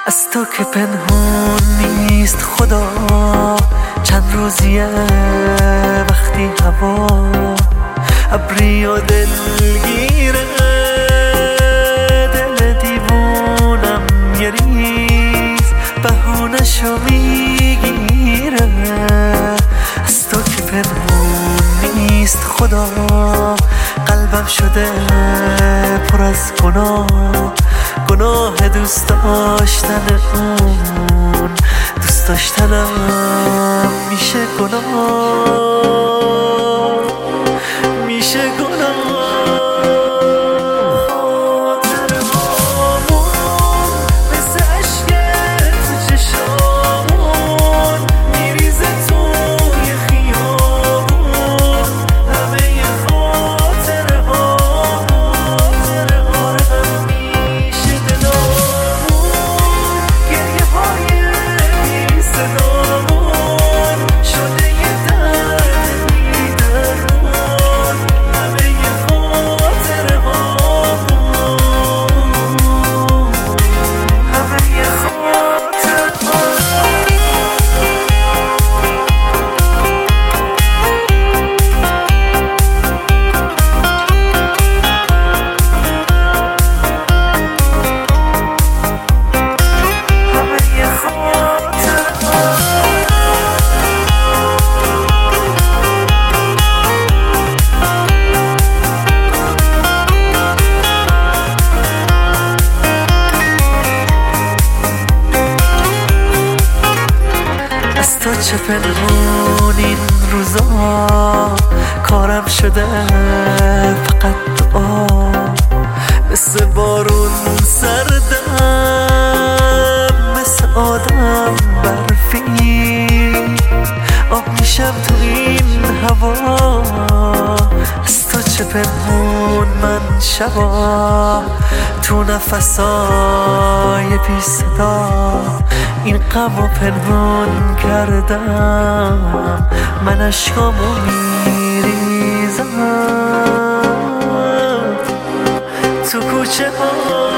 از تو که پنهون نیست خدا، چند روزیه وقتی هوا ابری و دلگیره، دل دیوونم یه ریز بهونشو میگیره. از تو که پنهون نیست خدا، قلبم شده پر از گناه دوست داشتن اون، دوست داشتنم میشه گناه. مثل عشق تو چشامون میریزه توی خیابون، همه خاطره ها میشه دلامون، گریه های بی صدامون شده یه درد بی درمون، همه خاطره ها از تو چه پنهون این روزا، کارم شده فقط دعا، مثل بارون سردم، مثل آدم برفی آب میشم تو این هوا. از تو چه پنهون من شبا، تو نفسای بی صدا این غمو پنهون کردم، من اشکامو میریزم تو کوچه ها.